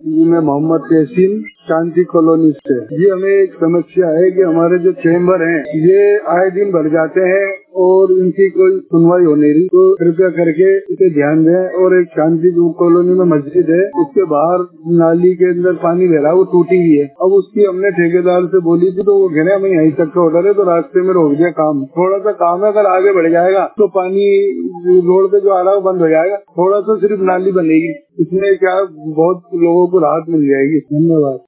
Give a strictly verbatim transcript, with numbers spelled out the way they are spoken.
जी मैं मोहम्मद तहसीन शांति कॉलोनी से। जी हमें एक समस्या है कि हमारे जो चेम्बर हैं ये आए दिन भर जाते हैं और इनकी कोई सुनवाई हो नहीं रही, तो कृपया करके इसे ध्यान दें। और एक शांति कॉलोनी में मस्जिद है, उसके बाहर नाली के अंदर पानी बह रहा है, वो टूटी हुई है। अब उसकी हमने ठेकेदार से बोली थी, तो वो कह रहे हमें यहीं तक का ऑर्डर है, तो रास्ते में रोक दिया काम। थोड़ा सा काम है, अगर आगे बढ़ जाएगा तो पानी रोड पे जो आ रहा है वो बंद हो जाएगा, थोड़ा सा सिर्फ नाली बनेगी, इसमें क्या बहुत लोगों को राहत मिल जाएगी। धन्यवाद।